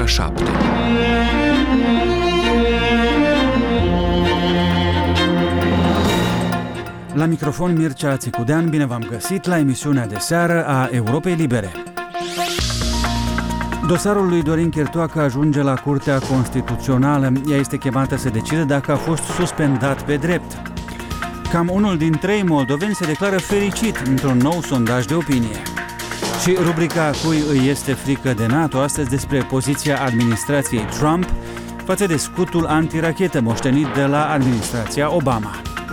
ora 7. La microfon Mircea Țicudean, bine v-am găsit la emisiunea de seară a Europei Libere. Dosarul lui Dorin Chirtoacă ajunge la Curtea Constituțională. Ea este chemată să decide dacă a fost suspendat pe drept. Cam unul din 3 moldoveni se declară fericit într-un nou sondaj de opinie. Și rubrica Cui îi este frică de NATO, astăzi despre poziția administrației Trump față de scutul antirachetă moștenit de la administrația Obama.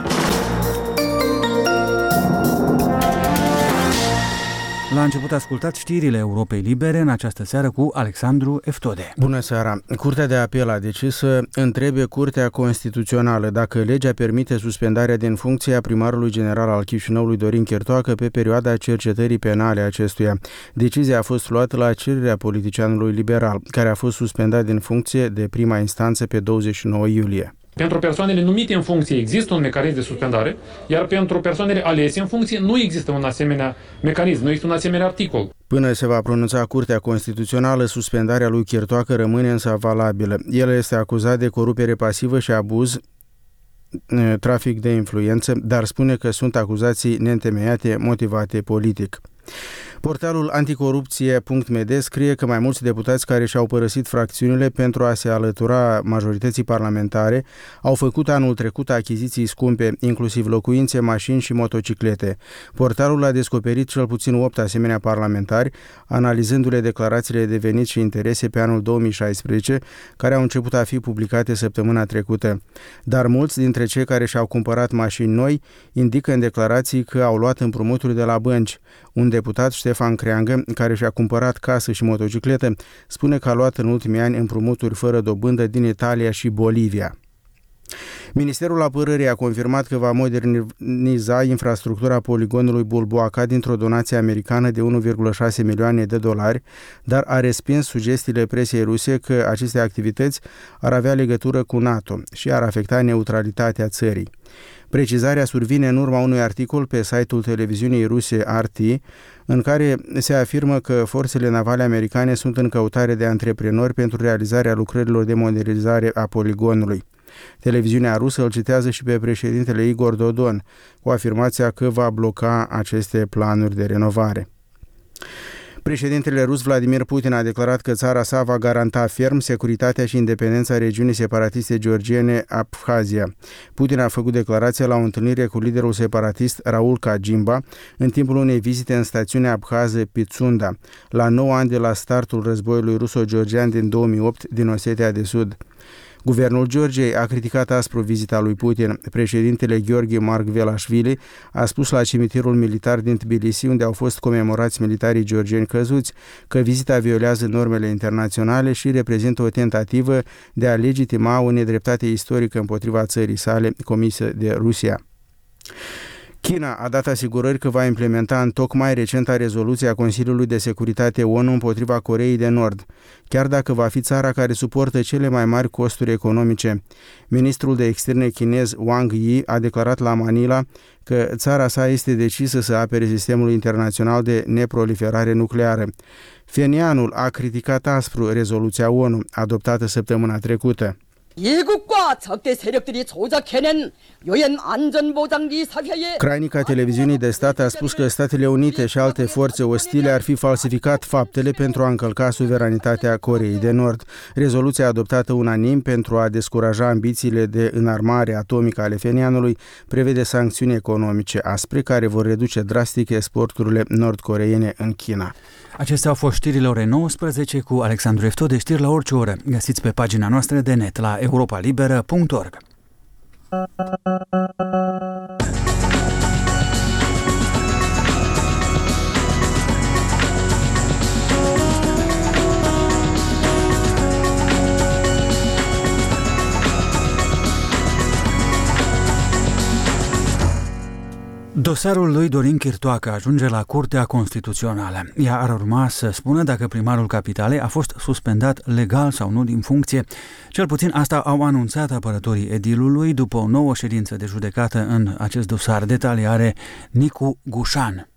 La început ascultați știrile Europei Libere în această seară cu Alexandru Eftode. Bună seara! Curtea de apel a decis să întrebe Curtea Constituțională dacă legea permite suspendarea din funcție a primarului general al Chișinăului Dorin Chirtoacă pe perioada cercetării penale acestuia. Decizia a fost luată la cererea politicianului liberal, care a fost suspendat din funcție de prima instanță pe 29 iulie. Pentru persoanele numite în funcție există un mecanism de suspendare, iar pentru persoanele alese în funcție nu există un asemenea mecanism, nu există un asemenea articol. Până se va pronunța Curtea Constituțională, suspendarea lui Chirtoacă rămâne însă valabilă. El este acuzat de corupere pasivă și abuz, trafic de influență, dar spune că sunt acuzații neîntemeiate, motivate politic. Portalul anticorupție.md scrie că mai mulți deputați care și-au părăsit fracțiunile pentru a se alătura majorității parlamentare au făcut anul trecut achiziții scumpe, inclusiv locuințe, mașini și motociclete. Portalul a descoperit cel puțin 8 asemenea parlamentari, analizându-le declarațiile de venit și interese pe anul 2016, care au început a fi publicate săptămâna trecută. Dar mulți dintre cei care și-au cumpărat mașini noi indică în declarații că au luat împrumuturi de la bănci. Un deputat, Ștefan Creangă, care și-a cumpărat casă și motocicletă, spune că a luat în ultimii ani împrumuturi fără dobândă din Italia și Bolivia. Ministerul Apărării a confirmat că va moderniza infrastructura poligonului Bulboaca dintr-o donație americană de 1,6 milioane de dolari, dar a respins sugestiile presei ruse că aceste activități ar avea legătură cu NATO și ar afecta neutralitatea țării. Precizarea survine în urma unui articol pe site-ul televiziunii ruse RT, în care se afirmă că forțele navale americane sunt în căutare de antreprenori pentru realizarea lucrărilor de modernizare a poligonului. Televiziunea rusă îl citează și pe președintele Igor Dodon, cu afirmația că va bloca aceste planuri de renovare. Președintele rus Vladimir Putin a declarat că țara sa va garanta ferm securitatea și independența regiunii separatiste georgiene Abkhazia. Putin a făcut declarația la o întâlnire cu liderul separatist Raul Kajimba în timpul unei vizite în stațiunea abkhază Pitsunda, la 9 ani de la startul războiului ruso-georgian din 2008 din Osetia de Sud. Guvernul Georgiei a criticat aspru vizita lui Putin. Președintele Gheorghe Margvelashvili a spus la cimitirul militar din Tbilisi, unde au fost comemorați militarii georgieni căzuți, că vizita violează normele internaționale și reprezintă o tentativă de a legitima o nedreptate istorică împotriva țării sale comisă de Rusia. China a dat asigurări că va implementa întocmai recenta rezoluție a Consiliului de Securitate ONU împotriva Coreei de Nord, chiar dacă va fi țara care suportă cele mai mari costuri economice. Ministrul de externe chinez Wang Yi a declarat la Manila că țara sa este decisă să apere sistemul internațional de neproliferare nucleară. Phenianul a criticat aspru rezoluția ONU adoptată săptămâna trecută. Cranica televiziunii de stat a spus că Statele Unite și alte forțe ostile ar fi falsificat faptele pentru a încălca suveranitatea Coreei de Nord. Rezoluția adoptată unanim pentru a descuraja ambițiile de înarmare atomică ale Phenianului prevede sancțiuni economice aspre care vor reduce drastic exporturile nord-coreene în China. Acestea au fost știrile orei 19 cu Alexandru Eftode, știri la orice oră. Găsiți pe pagina noastră de net la europalibera.org. Dosarul lui Dorin Chirtoacă ajunge la Curtea Constituțională. Ea ar urma să spună dacă primarul capitalei a fost suspendat legal sau nu din funcție. Cel puțin asta au anunțat apărătorii edilului după o nouă ședință de judecată în acest dosar. Detalii are Nicu Gușan.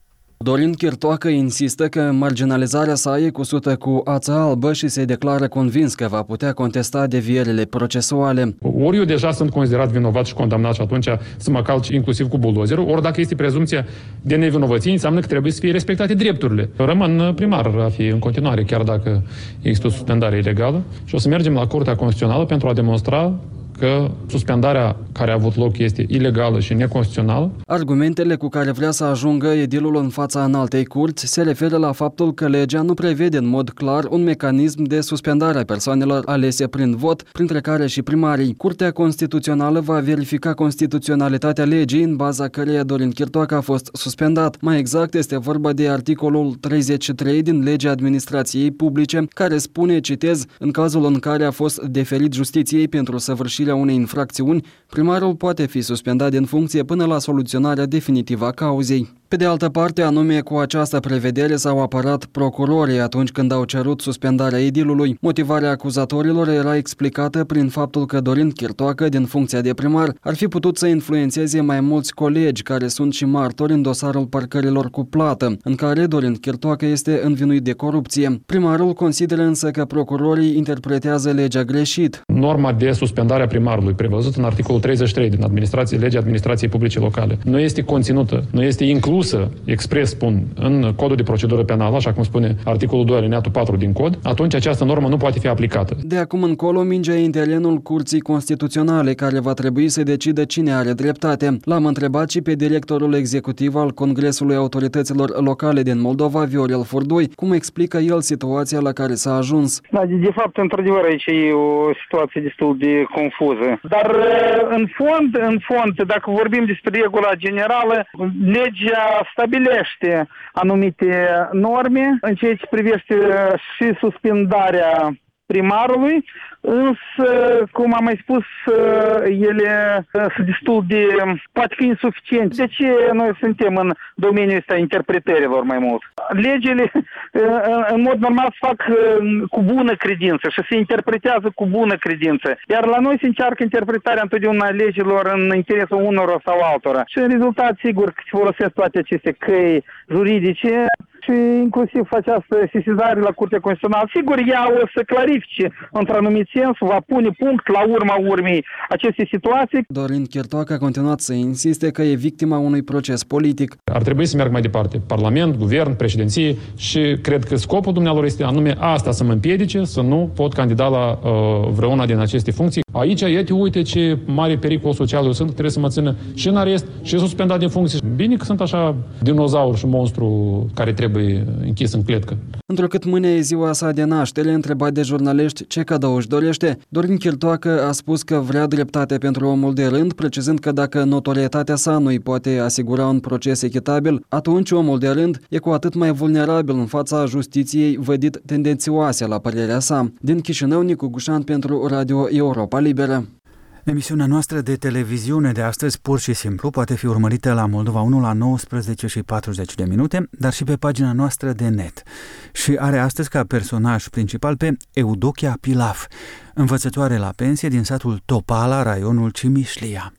Dorin Chirtoacă insistă că marginalizarea sa e cusută cu ață albă și se declară convins că va putea contesta devierile procesuale. Ori eu deja sunt considerat vinovat și condamnat și atunci să mă calci inclusiv cu buldozerul, ori dacă este prezumția de nevinovăție, înseamnă că trebuie să fie respectate drepturile. Rămân primar a fi în continuare, chiar dacă există o suspendare ilegală, și o să mergem la Curtea Constituțională pentru a demonstra că suspendarea care a avut loc este ilegală și neconstituțională. Argumentele cu care vrea să ajungă edilul în fața înaltei curți se referă la faptul că legea nu prevede în mod clar un mecanism de suspendare a persoanelor alese prin vot, printre care și primarii. Curtea Constituțională va verifica constituționalitatea legii în baza căreia Dorin Chirtoacă a fost suspendat. Mai exact, este vorba de articolul 33 din Legea Administrației Publice, care spune, citez, în cazul în care a fost deferit justiției pentru săvârșirea unei infracțiuni, primarul poate fi suspendat din funcție până la soluționarea definitivă a cauzei. Pe de altă parte, anume cu această prevedere s-au apărat procurorii atunci când au cerut suspendarea edilului. Motivarea acuzatorilor era explicată prin faptul că Dorin Chirtoacă, din funcția de primar, ar fi putut să influențeze mai mulți colegi care sunt și martori în dosarul parcărilor cu plată, în care Dorin Chirtoacă este învinuit de corupție. Primarul consideră însă că procurorii interpretează legea greșit. Norma de suspendare a primarului, prevăzută în articolul 33 din Legea Administrației Publice Locale, nu este conținută, nu este inclusă, expres spun, în codul de procedură penală, așa cum spune articolul 2 alineatul 4 din cod, atunci această normă nu poate fi aplicată. De acum încolo, mingea e în terenul Curții Constituționale, care va trebui să decidă cine are dreptate. L-am întrebat și pe directorul executiv al Congresului Autorităților Locale din Moldova, Viorel Furdui, cum explică el situația la care s-a ajuns. Da, de fapt, într-adevăr, aici e o situație destul de confuză. Dar, în fond, dacă vorbim despre regula generală, legea stabilește anumite norme în ceea ce privește și suspendarea primarului, însă, cum am mai spus, ele sunt destul de, poate fi insuficiente. De ce noi suntem în domeniul ăsta interpretărilor mai mult? Legile, în mod normal, se fac cu bună credință și se interpretează cu bună credință. Iar la noi se încearcă interpretarea întotdeauna legilor în interesul unora sau altora. Și în rezultat, sigur, că se folosesc toate aceste căi juridice și inclusiv această sesizare la Curtea Constituțională. Sigur, ea o să clarifice într-un anumit sens, va pune punct la urma urmei acestei situații. Dorin Chirtoacă a continuat să insiste că e victima unui proces politic. Ar trebui să merg mai departe. Parlament, guvern, președinție și cred că scopul dumnealor este anume asta, să mă împiedice, să nu pot candida la vreuna din aceste funcții. Aici, iată, uite ce mare pericol social eu sunt, trebuie să mă țină și în arest și suspendat din funcție. Bine că sunt așa dinozauri și monstru care trebuie închis în cletcă. Întrucât mâine e ziua sa de naștere, întrebat de jurnaliști ce cadou își dorește, Dorin Chirtoacă a spus că vrea dreptate pentru omul de rând, precizând că dacă notorietatea sa nu îi poate asigura un proces echitabil, atunci omul de rând e cu atât mai vulnerabil în fața justiției vădit tendențioase, la părerea sa. Din Chișinău, Nicu Gușan pentru Radio Europa Liberă. Emisiunea noastră de televiziune de astăzi, pur și simplu, poate fi urmărită la Moldova 1 la 19:40, dar și pe pagina noastră de net. Și are astăzi ca personaj principal pe Eudochia Pilaf, învățătoare la pensie din satul Topala, raionul Cimișlia.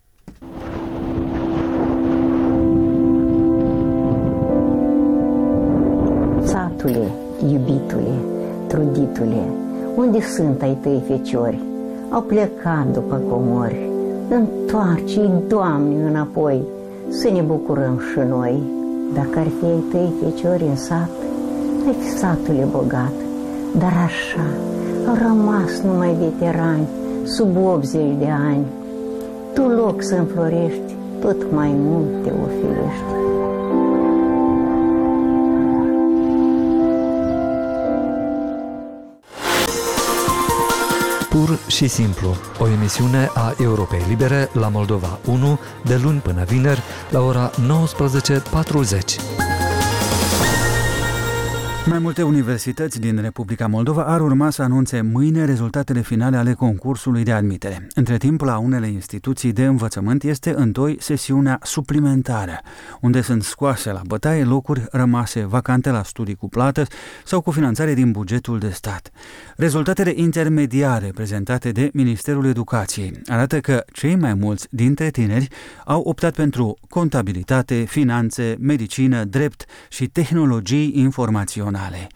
Satule, iubitule, truditule, unde sunt ai tăi feciori? Au plecat după comori. Întoarce-i, Doamne, înapoi, să ne bucurăm și noi. Dacă ar fi ai tăi feciori în sat, ai fi satule bogat. Dar așa, au rămas numai veterani, sub 80 de ani. Tu loc să înflorești, tot mai mult te ofilești. Pur și simplu, o emisiune a Europei Libere la Moldova 1, de luni până vineri, la ora 19:40. Mai multe universități din Republica Moldova ar urma să anunțe mâine rezultatele finale ale concursului de admitere. Între timp, la unele instituții de învățământ este întoi sesiunea suplimentară, unde sunt scoase la bătaie locuri rămase vacante la studii cu plată sau cu finanțare din bugetul de stat. Rezultatele intermediare prezentate de Ministerul Educației arată că cei mai mulți dintre tineri au optat pentru contabilitate, finanțe, medicină, drept și tehnologii informaționale.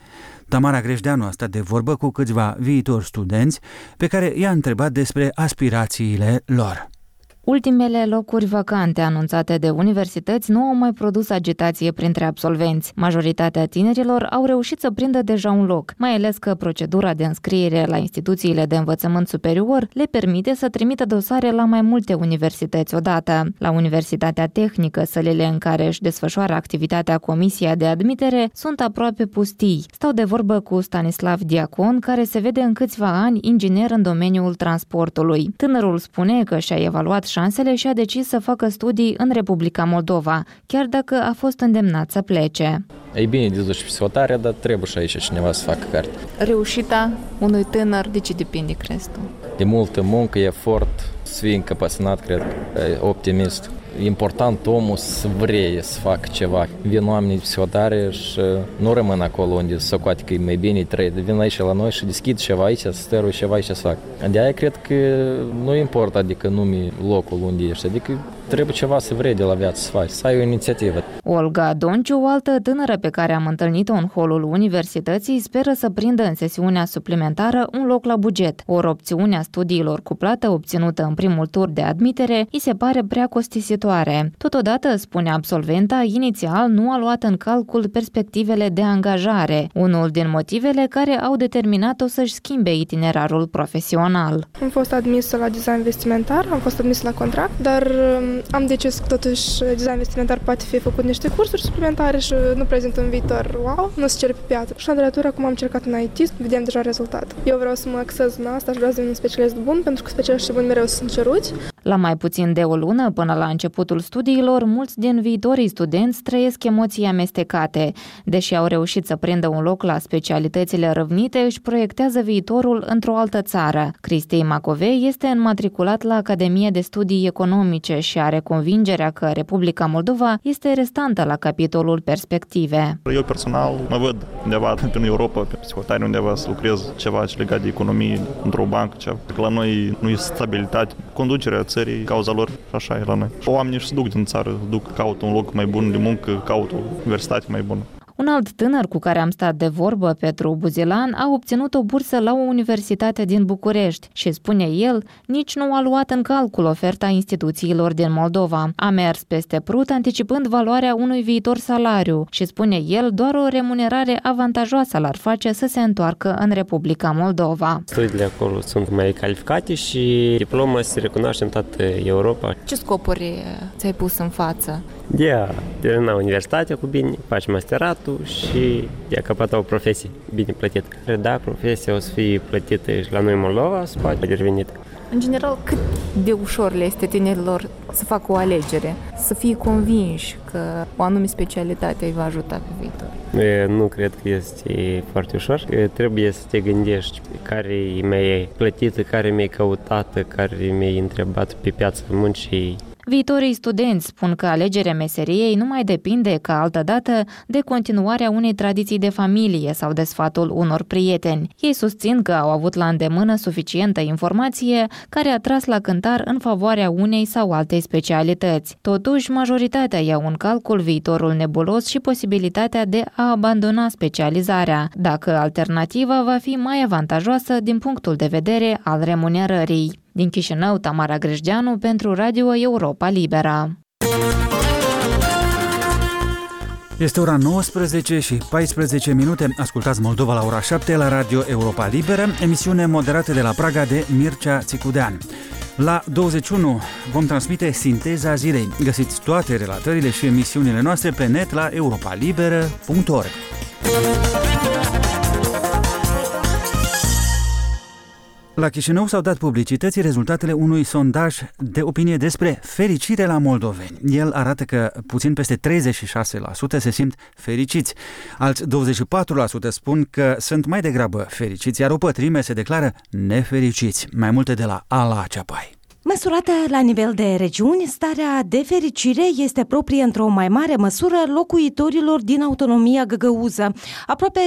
Tamara Greșdeanu a stat de vorbă cu câțiva viitori studenți pe care i-a întrebat despre aspirațiile lor. Ultimele locuri vacante anunțate de universități nu au mai produs agitație printre absolvenți. Majoritatea tinerilor au reușit să prindă deja un loc, mai ales că procedura de înscriere la instituțiile de învățământ superior le permite să trimită dosare la mai multe universități odată. La Universitatea Tehnică, sălile în care își desfășoară activitatea Comisia de Admitere sunt aproape pustii. Stau de vorbă cu Stanislav Diacon, care se vede în câțiva ani inginer în domeniul transportului. Tânărul spune că și-a evaluat șansele și a decis să facă studii în Republica Moldova, chiar dacă a fost îndemnat să plece. E bine de dus pe hotare, dar trebuie și aici cineva să facă carte. Reușita unui tânăr, de ce depinde, crezi tu? De multă muncă, efort, să fii încăpățânat, cred, optimist. E important omul să vrea să facă ceva. Vin oamenii pe hotare și nu rămân acolo unde se socoate că e mai bine trăi. Vin aici la noi și deschid ceva aici, să stărui ceva aici să fac. De aia cred că nu importă, adică nume locul unde ești, adică trebuie ceva să vrei de la viață să faci, să ai o inițiativă. Olga Donciu, o altă tânără pe care am întâlnit-o în holul universității, speră să prindă în sesiunea suplimentară un loc la buget. Ori opțiunea studiilor cu plată obținută în primul tur de admitere îi se pare prea costisitoare. Totodată, spune absolventa, inițial nu a luat în calcul perspectivele de angajare, unul din motivele care au determinat-o să-și schimbe itinerarul profesional. Am fost admisă la design vestimentar, am fost admisă la contract, dar am decis că totuși design vestimentar poate fi făcut niște cursuri suplimentare și nu prezintă un viitor wow, nu se cere pe piață. Și la literatură, acum am încercat în IT, vedem deja rezultat. Eu vreau să mă axez în asta și vreau să devin un specialist bun, pentru că specialiștii buni mereu sunt ceruți. La mai puțin de o lună până la începutul studiilor, mulți din viitorii studenți trăiesc emoții amestecate. Deși au reușit să prindă un loc la specialitățile râvnite, își proiectează viitorul într-o altă țară. Cristei Macovei este înmatriculat la Academie de Studii Economice și are convingerea că Republica Moldova este restantă la capitolul perspective. Eu personal mă văd undeva în Europa, pe psihotare, undeva să lucrez ceva ce legat de economie, într-o bancă, ceva. La noi nu este stabilitate. Conducerea țării, cauza lor, așa e la noi. Oamenii se duc din țară, caută un loc mai bun de muncă, caută o universitate mai bună. Un alt tânăr cu care am stat de vorbă, Petru Buzilan, a obținut o bursă la o universitate din București și, spune el, nici nu a luat în calcul oferta instituțiilor din Moldova. A mers peste prut, anticipând valoarea unui viitor salariu și, spune el, doar o remunerare avantajoasă l-ar face să se întoarcă în Republica Moldova. Studiile acolo sunt mai calificate și diploma se recunoaște în toată Europa. Ce scopuri ți-ai pus în față? De a termina universitatea cu bine, faci masteratul și de a căpăta o profesie bine plătită. Da, profesia o să fie plătită și la noi în Moldova, se poate devenită. În general, cât de ușor le este tinerilor să facă o alegere, să fie convinși că o anume specialitate îi va ajuta pe viitor? Nu cred că este foarte ușor. Trebuie să te gândești care e mai plătită, care e mai căutată, care e mai întrebat pe piața muncii. Viitorii studenți spun că alegerea meseriei nu mai depinde, ca altădată, de continuarea unei tradiții de familie sau de sfatul unor prieteni. Ei susțin că au avut la îndemână suficientă informație care a tras la cântar în favoarea unei sau altei specialități. Totuși, majoritatea iau în calcul viitorul nebulos și posibilitatea de a abandona specializarea, dacă alternativa va fi mai avantajoasă din punctul de vedere al remunerării. Din Chișinău, Tamara Greșdeanu pentru Radio Europa Liberă. Este ora 19 și 14 minute. Ascultați Moldova la ora 7 la Radio Europa Liberă, emisiune moderată de la Praga de Mircea Țicudean. La 21 vom transmite Sinteza Zilei. Găsiți toate relatările și emisiunile noastre pe net la europalibera.org. La Chișinău s-au dat publicității rezultatele unui sondaj de opinie despre fericire la moldoveni. El arată că puțin peste 36% se simt fericiți. Alți 24% spun că sunt mai degrabă fericiți, iar o pătrime se declară nefericiți. Mai multe de la Ala Ceapai. Măsurată la nivel de regiuni, starea de fericire este proprie într-o mai mare măsură locuitorilor din autonomia găgăuză. Aproape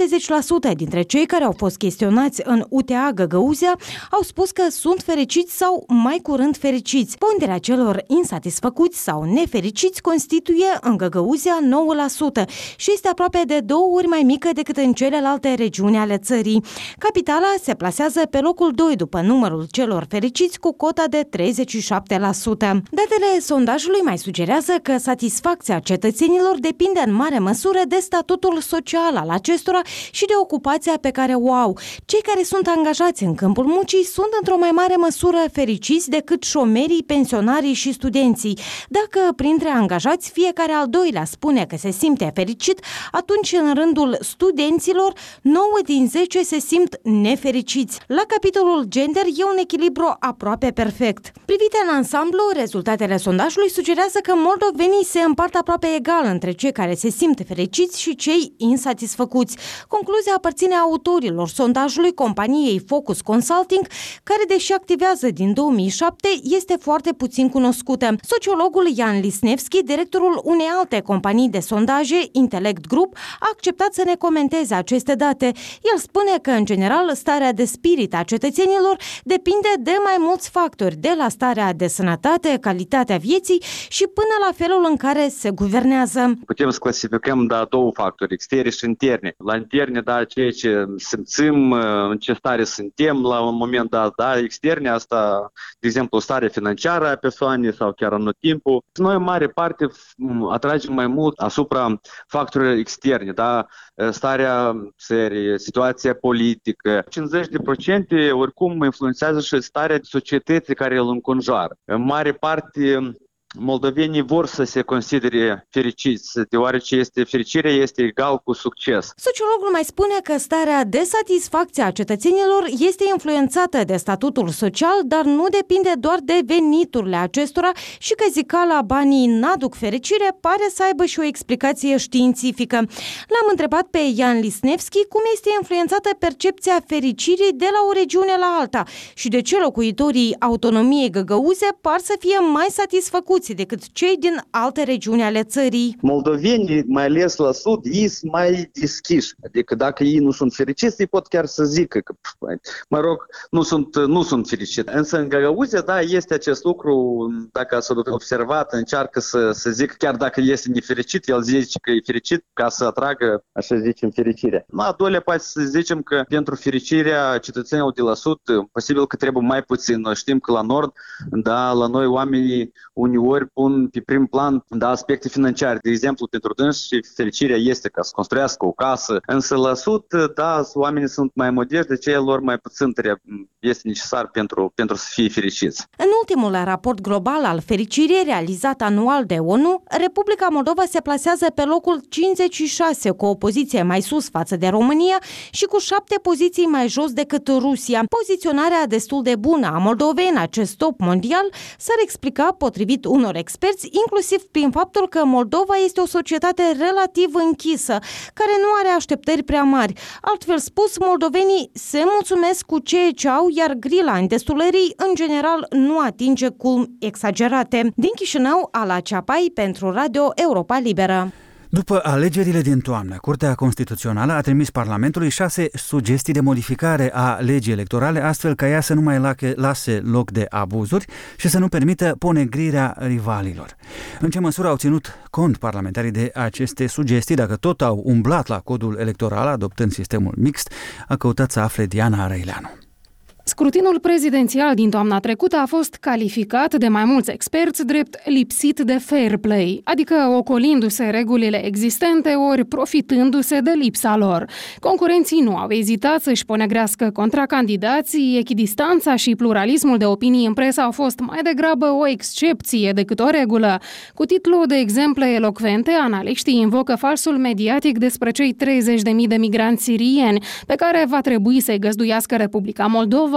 70% dintre cei care au fost chestionați în UTA Găgăuzia au spus că sunt fericiți sau mai curând fericiți. Ponderea celor insatisfăcuți sau nefericiți constituie în Găgăuzia 9% și este aproape de 2 ori mai mică decât în celelalte regiuni ale țării. Capitala se plasează pe locul 2 după numărul celor fericiți cu cota de 37%. Datele sondajului mai sugerează că satisfacția cetățenilor depinde în mare măsură de statutul social al acestora și de ocupația pe care o au. Cei care sunt angajați în câmpul muncii sunt într-o mai mare măsură fericiți decât șomerii, pensionarii și studenții. Dacă printre angajați fiecare al doilea spune că se simte fericit, atunci în rândul studenților 9 din 10 se simt nefericiți. La capitolul gender e un echilibru aproape perfect. Privite în ansamblu, rezultatele sondajului sugerează că moldovenii se împart aproape egal între cei care se simt fericiți și cei insatisfăcuți. Concluzia aparține autorilor sondajului companiei Focus Consulting, care, deși activează din 2007, este foarte puțin cunoscută. Sociologul Ian Lisnevski, directorul unei alte companii de sondaje, Intellect Group, a acceptat să ne comenteze aceste date. El spune că, în general, starea de spirit a cetățenilor depinde de mai mulți factori, de la starea de sănătate, calitatea vieții și până la felul în care se guvernează. Putem să clasificăm, două factori, externi și interni. La interni, ceea ce simțim, în ce stare suntem la un moment dat, externi, asta, de exemplu, starea financiară a persoanei sau chiar anotimpul. Noi, în mare parte, atragem mai mult asupra factorilor externi, starea țării, situația politică. 50% oricum influențează și starea societății care îl înconjoară. În mare parte, moldovenii vor să se considere fericiți, deoarece fericirea este egal cu succes. Sociologul mai spune că starea de satisfacție a cetățenilor este influențată de statutul social, dar nu depinde doar de veniturile acestora și că zicala banii n-aduc fericire pare să aibă și o explicație științifică. L-am întrebat pe Ian Lisnevski cum este influențată percepția fericirii de la o regiune la alta și de ce locuitorii autonomiei găgăuze par să fie mai satisfăcuți decât cei din alte regiuni ale țării. Moldovenii, mai ales la sud, ei sunt mai deschiși. Adică dacă ei nu sunt fericiți, ei pot chiar să zică că, nu sunt fericiți. Însă în Găgăuzia, este acest lucru, dacă ați observat, încearcă să zic, chiar dacă este nefericit, el zice că e fericit ca să atragă, așa zicem, fericirea. La doilea poate să zicem că pentru fericirea cetățenilor de la sud, posibil că trebuie mai puțin. Noi știm că la nord, la noi oamenii uneori pun pe prim plan aspecte financiare. De exemplu, pentru dânsi fericirea este ca să construiască o casă. Însă la sud, oamenii sunt mai modești, de aceea lor mai puțin este necesar pentru să fie fericiți. În ultimul raport global al fericirii realizat anual de ONU, Republica Moldova se plasează pe locul 56, cu o poziție mai sus față de România și cu 7 poziții mai jos decât Rusia. Poziționarea destul de bună a Moldovei în acest top mondial s-ar explica, potrivit unor experți, inclusiv prin faptul că Moldova este o societate relativ închisă, care nu are așteptări prea mari. Altfel spus, moldovenii se mulțumesc cu ceea ce au, iar grila îndestulării, în general, nu atinge culmi exagerate. Din Chișinău, Ala Ceapai, pentru Radio Europa Liberă. După alegerile din toamnă, Curtea Constituțională a trimis Parlamentului 6 sugestii de modificare a legii electorale, astfel ca ea să nu mai lase loc de abuzuri și să nu permită ponegrirea rivalilor. În ce măsură au ținut cont parlamentarii de aceste sugestii, dacă tot au umblat la codul electoral adoptând sistemul mixt, a căutat să afle Diana Răileanu. Scrutinul prezidențial din toamna trecută a fost calificat de mai mulți experți drept lipsit de fair play, adică ocolindu-se regulile existente ori profitându-se de lipsa lor. Concurenții nu au ezitat să-și ponegrească contracandidații, echidistanța și pluralismul de opinii în presă au fost mai degrabă o excepție decât o regulă. Cu titlu de exemple elocvente, analiștii invocă falsul mediatic despre cei 30.000 de migranți sirieni pe care va trebui să-i găzduiască Republica Moldova.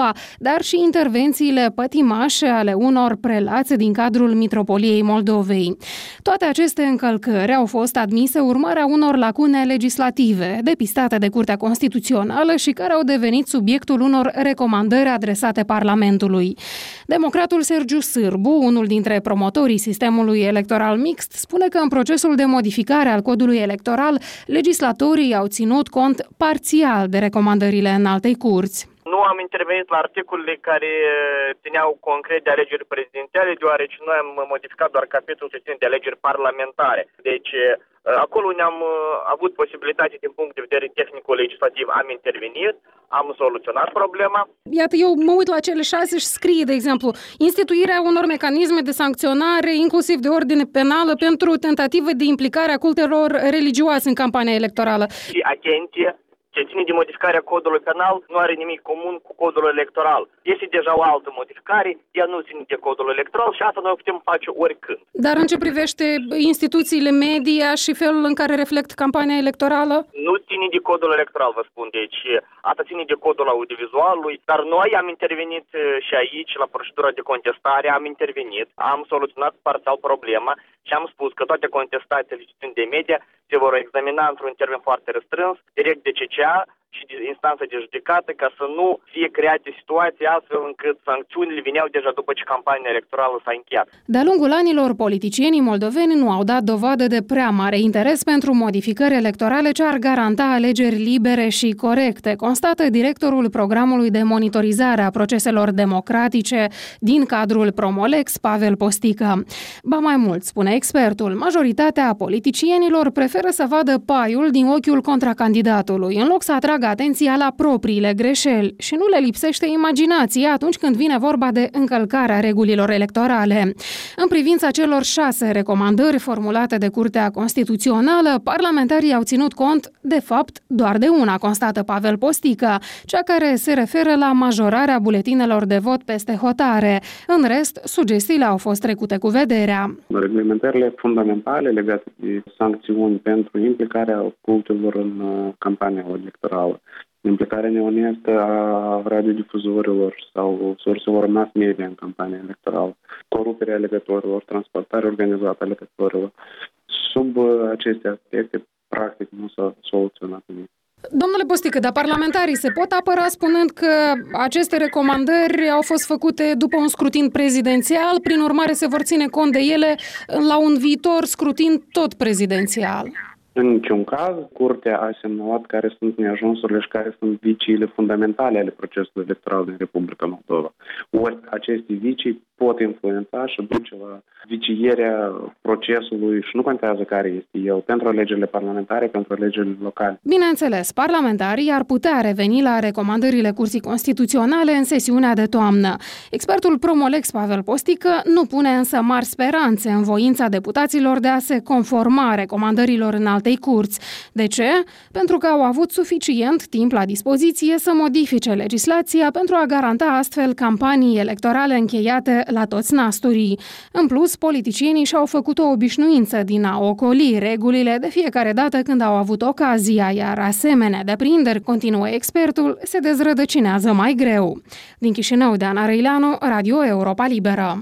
Moldova, dar și intervențiile pătimașe ale unor prelați din cadrul Mitropoliei Moldovei. Toate aceste încălcări au fost admise urmarea unor lacune legislative depistate de Curtea Constituțională și care au devenit subiectul unor recomandări adresate Parlamentului. Democratul Sergiu Sârbu, unul dintre promotorii sistemului electoral mixt, spune că în procesul de modificare al codului electoral, legislatorii au ținut cont parțial de recomandările Înaltei Curți. Nu am intervenit la articolele care țineau concret de alegeri prezidențiale, deoarece noi am modificat doar capitolul ce ține de alegeri parlamentare. Deci, acolo unde am avut posibilitate din punct de vedere tehnico-legislativ, am intervenit, am soluționat problema. Iată, eu mă uit la cele 6 și scrie, de exemplu, instituirea unor mecanisme de sancționare, inclusiv de ordine penală, pentru tentative de implicare a cultelor religioase în campania electorală. Și atenție, ce ține de modificarea codului penal nu are nimic comun cu codul electoral. Este deja o altă modificare, ea nu ține de codul electoral și asta noi putem face oricând. Dar în ce privește instituțiile media și felul în care reflectă campania electorală? Nu ține de codul electoral, vă spun. Deci asta ține de codul audiovizualului, dar noi am intervenit și aici, la procedura de contestare, am intervenit, am soluționat parțial problema și am spus că toate contestațiile ce țin de media se vor examina într-un termen foarte restrâns, direct de CCA și de instanță de judecată, ca să nu fie create situații astfel încât sancțiunile vineau deja după ce campania electorală s-a încheiat. De-a lungul anilor, politicienii moldoveni nu au dat dovadă de prea mare interes pentru modificări electorale ce ar garanta alegeri libere și corecte, constată directorul programului de monitorizare a proceselor democratice din cadrul Promolex, Pavel Postică. Ba mai mult, spune expertul, majoritatea politicienilor preferă să vadă paiul din ochiul contracandidatului, în loc să atragă atenția la propriile greșeli și nu le lipsește imaginația atunci când vine vorba de încălcarea regulilor electorale. În privința celor 6 recomandări formulate de Curtea Constituțională, parlamentarii au ținut cont, de fapt, doar de una, constată Pavel Postică, cea care se referă la majorarea buletinelor de vot peste hotare. În rest, sugestiile au fost trecute cu vederea. Reglementările fundamentale legate de sancțiuni pentru implicarea cultelor în campania electorală, implicarea neonestă a radiodifuzorilor sau surselor mass media în campania electorală, coruperea alegătorilor, transportarea organizată a alegătorilor. Sub aceste aspecte, practic, nu s-a soluționat nimic. Domnule Postică, dar parlamentarii se pot apăra spunând că aceste recomandări au fost făcute după un scrutin prezidențial, prin urmare se vor ține cont de ele la un viitor scrutin tot prezidențial? În niciun caz, Curtea a semnalat care sunt neajunsurile și care sunt viciile fundamentale ale procesului electoral din Republica Moldova. Ori aceste vicii pot influența și duce la vicierea procesului și nu contează care este el, pentru alegerile parlamentare, pentru alegerile locale. Bineînțeles, parlamentarii ar putea reveni la recomandările Curții Constituționale în sesiunea de toamnă. Expertul Promolex Pavel Postică nu pune însă mari speranțe în voința deputaților de a se conforma recomandărilor Înaltei Curți. De ce? Pentru că au avut suficient timp la dispoziție să modifice legislația pentru a garanta astfel campanii electorale încheiate la toți nasturii. În plus, politicienii și-au făcut o obișnuință din a ocoli regulile de fiecare dată când au avut ocazia, iar asemenea deprinderi, continuă expertul, se dezrădăcinează mai greu. Din Chișinău, Deana Răileanu, Radio Europa Liberă.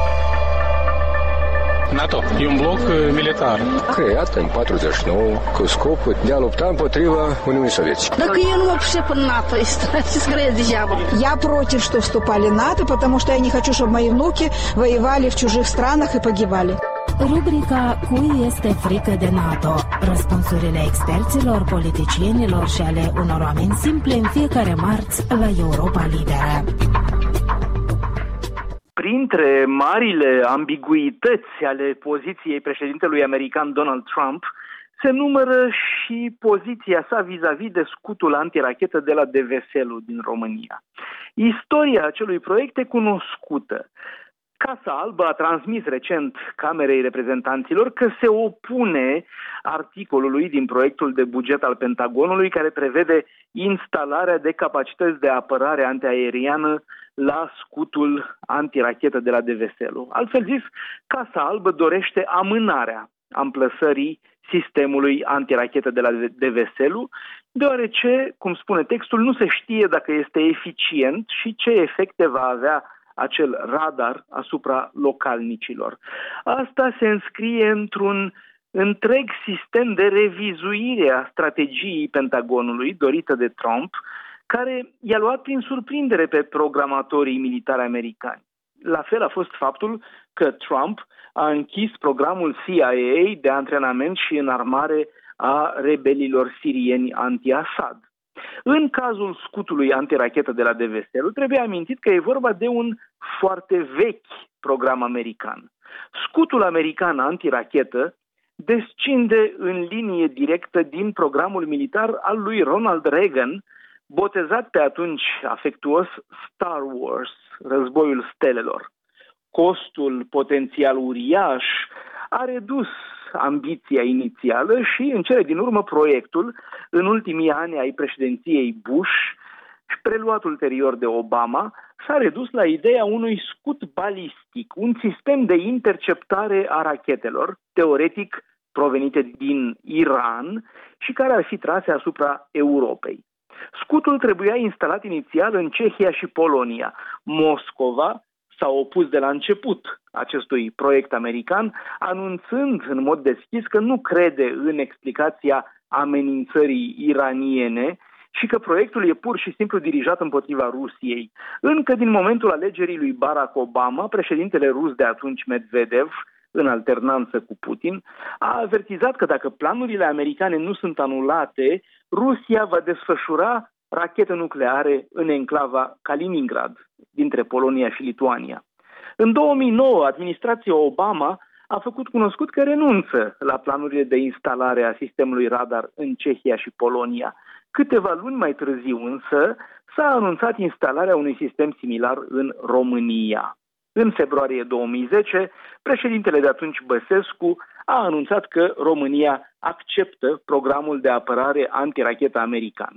NATO e un bloc militar creat în 49 cu scopul de a lupta împotriva Uniunii Sovietice. Так я не вообще по НАТО, скорее дьявол. Я против, что вступали в НАТО, потому что я не хочу, чтобы мои внуки воевали в чужих странах и погибали. Rubrica Cui este frică de NATO? Răspunsurile experților, politicienilor și ale unor oameni simple în fiecare marți la Europa Liberă. Printre marile ambiguități ale poziției președintelui american Donald Trump se numără și poziția sa vis-a-vis de scutul antirachetă de la Deveselu din România. Istoria acelui proiect e cunoscută. Casa Albă a transmis recent Camerei Reprezentanților că se opune articolului din proiectul de buget al Pentagonului care prevede instalarea de capacități de apărare antiaeriană la scutul antirachetă de la Deveselu. Altfel zis, Casa Albă dorește amânarea amplasării sistemului antirachetă de Veselu, deoarece, cum spune textul, nu se știe dacă este eficient și ce efecte va avea acel radar asupra localnicilor. Asta se înscrie într-un întreg sistem de revizuire a strategiei Pentagonului dorită de Trump, care i-a luat prin surprindere pe programatorii militari americani. La fel a fost faptul că Trump a închis programul CIA de antrenament și înarmare a rebelilor sirieni anti-Assad. În cazul scutului antirachetă de la de Veselu, trebuie amintit că e vorba de un foarte vechi program american. Scutul american antirachetă descinde în linie directă din programul militar al lui Ronald Reagan, botezat pe atunci afectuos Star Wars, războiul stelelor. Costul potențial uriaș a redus ambiția inițială și, în cele din urmă, proiectul, în ultimii ani ai președinției Bush, preluat ulterior de Obama, s-a redus la ideea unui scut balistic, un sistem de interceptare a rachetelor, teoretic provenite din Iran și care ar fi trase asupra Europei. Scutul trebuia instalat inițial în Cehia și Polonia. Moscova s-a opus de la început acestui proiect american, anunțând în mod deschis că nu crede în explicația amenințării iraniene și că proiectul e pur și simplu dirijat împotriva Rusiei. Încă din momentul alegerii lui Barack Obama, președintele rus de atunci Medvedev, în alternanță cu Putin, a avertizat că dacă planurile americane nu sunt anulate, Rusia va desfășura rachete nucleare în enclava Kaliningrad, dintre Polonia și Lituania. În 2009, administrația Obama a făcut cunoscut că renunță la planurile de instalare a sistemului radar în Cehia și Polonia. Câteva luni mai târziu însă s-a anunțat instalarea unui sistem similar în România. În februarie 2010, președintele de atunci Băsescu a anunțat că România acceptă programul de apărare antirachetă american.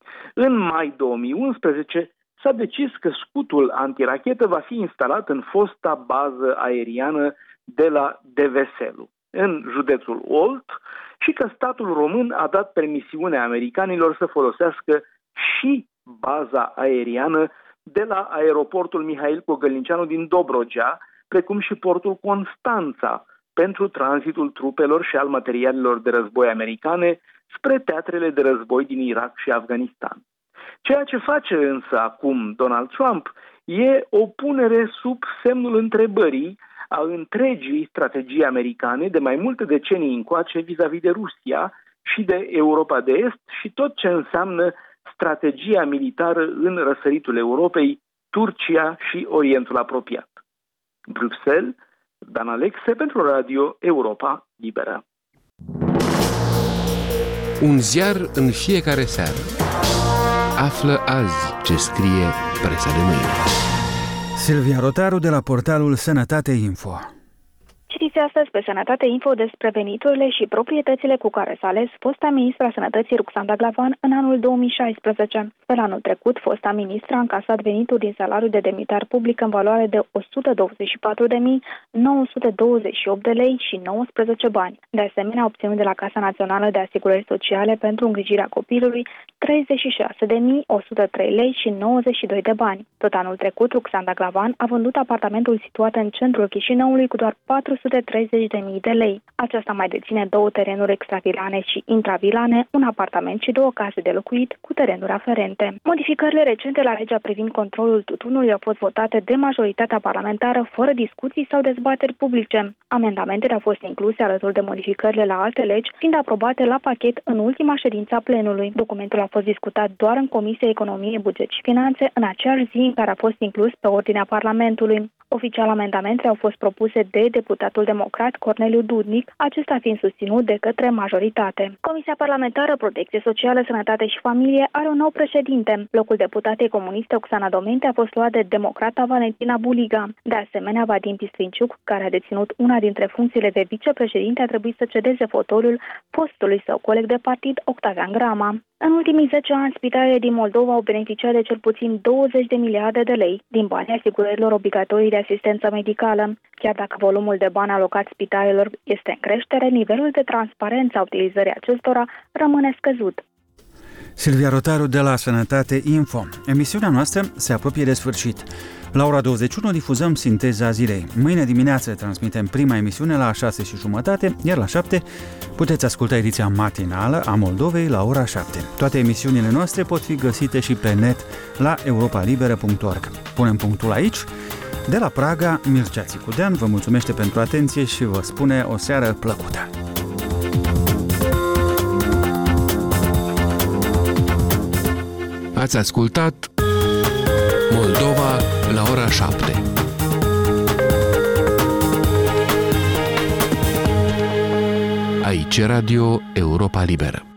În mai 2011 s-a decis că scutul antirachetă va fi instalat în fosta bază aeriană de la de Veselu, în județul Olt, și că statul român a dat permisiune americanilor să folosească și baza aeriană de la aeroportul Mihail Cogălnicianu din Dobrogea, precum și portul Constanța, pentru tranzitul trupelor și al materialelor de război americane spre teatrele de război din Irak și Afganistan. Ceea ce face însă acum Donald Trump e o punere sub semnul întrebării a întregii strategii americane de mai multe decenii încoace vis-a-vis de Rusia și de Europa de Est și tot ce înseamnă strategia militară în răsăritul Europei, Turcia și Orientul apropiat. Bruxelles, Dan Alexe pentru Radio Europa Liberă. Un ziar în fiecare seară. Află azi ce scrie presa de mâine. Silvia Rotaru de la portalul Sănătate Info. Citiți astăzi pe Sănătate Info despre veniturile și proprietățile cu care s-a ales fosta ministra Sănătății Roxanda Glavan în anul 2016. Pe anul trecut, fosta ministră a încasat venituri din salariul de demnitar public în valoare de 124.928 de lei și 19 bani. De asemenea, a obținut de la Casa Națională de Asigurări Sociale pentru îngrijirea copilului 36.103 lei și 92 de bani. Tot anul trecut, Roxanda Glavan a vândut apartamentul situat în centrul Chișinăului cu doar 430.000 de lei. Aceasta mai deține 2 terenuri extravilane și intravilane, un apartament și 2 case de locuit cu terenuri aferente. Modificările recente la legea privind controlul tutunului au fost votate de majoritatea parlamentară fără discuții sau dezbateri publice. Amendamentele au fost incluse alături de modificările la alte legi, fiind aprobate la pachet în ultima ședință a plenului. Documentul a fost discutat doar în Comisia Economie, Buget și Finanțe, în aceeași zi în care a fost inclus pe ordinea Parlamentului. Oficial, amendamentele au fost propuse de deputatul democrat Corneliu Dudnic, acesta fiind susținut de către majoritate. Comisia Parlamentară Protecție Socială, Sănătate și Familie are un nou președinte. Locul deputatei comuniste Oxana Domente a fost luat de democrata Valentina Buliga. De asemenea, Vadim Pistrinciuc, care a deținut una dintre funcțiile de vicepreședinte, a trebuit să cedeze fotoliul postului său coleg de partid Octavian Grama. În ultimii 10 ani, spitalele din Moldova au beneficiat de cel puțin 20 de miliarde de lei din banii asigurărilor obligatorii de asistență medicală. Chiar dacă volumul de bani alocat spitalelor este în creștere, nivelul de transparență a utilizării acestora rămâne scăzut. Silvia Rotaru de la Sănătate Info. Emisiunea noastră se apropie de sfârșit. La ora 21 difuzăm Sinteza Zilei. Mâine dimineață transmitem prima emisiune la 6:30, iar la 7 puteți asculta ediția matinală a Moldovei la ora 7. Toate emisiunile noastre pot fi găsite și pe net la europalibera.org. Punem punctul aici. De la Praga, Mircea Țicudean vă mulțumește pentru atenție și vă spune o seară plăcută. Ați ascultat Moldova la ora 7. Aici Radio Europa Liberă.